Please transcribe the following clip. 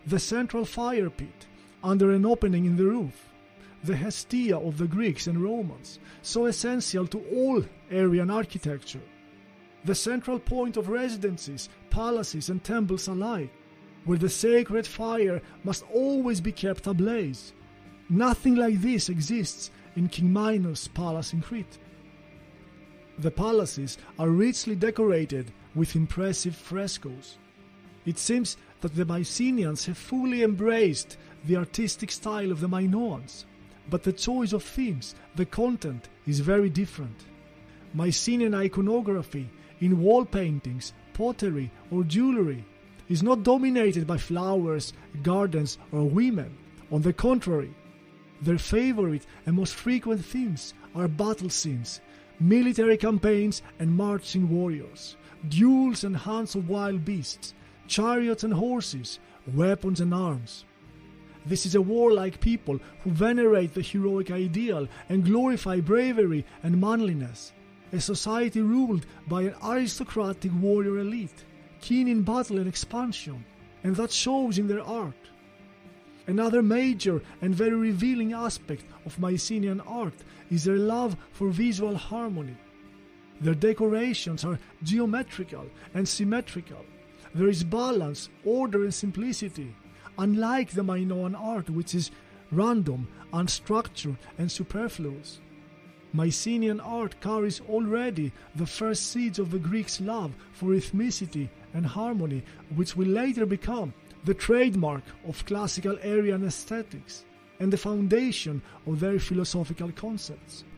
the central fire pit under an opening in the roof, the Hestia of the Greeks and Romans, so essential to all Aryan architecture, the central point of residences, palaces and temples alike, where the sacred fire must always be kept ablaze. Nothing like this exists in King Minos' palace in Crete. The palaces are richly decorated with impressive frescoes. It seems that the Mycenaeans have fully embraced the artistic style of the Minoans, but the choice of themes, the content, is very different. Mycenaean iconography in wall paintings, pottery or jewelry is not dominated by flowers, gardens or women. On the contrary, their favorite and most frequent themes are battle scenes, military campaigns and marching warriors, duels and hunts of wild beasts, chariots and horses, weapons and arms. This is a warlike people who venerate the heroic ideal and glorify bravery and manliness, a society ruled by an aristocratic warrior elite, keen in battle and expansion, and that shows in their art. Another major and very revealing aspect of Mycenaean art is their love for visual harmony. Their decorations are geometrical and symmetrical. There is balance, order and simplicity, unlike the Minoan art, which is random, unstructured and superfluous. Mycenaean art carries already the first seeds of the Greeks' love for rhythmicity and harmony, which will later become the trademark of classical Aryan aesthetics and the foundation of their philosophical concepts.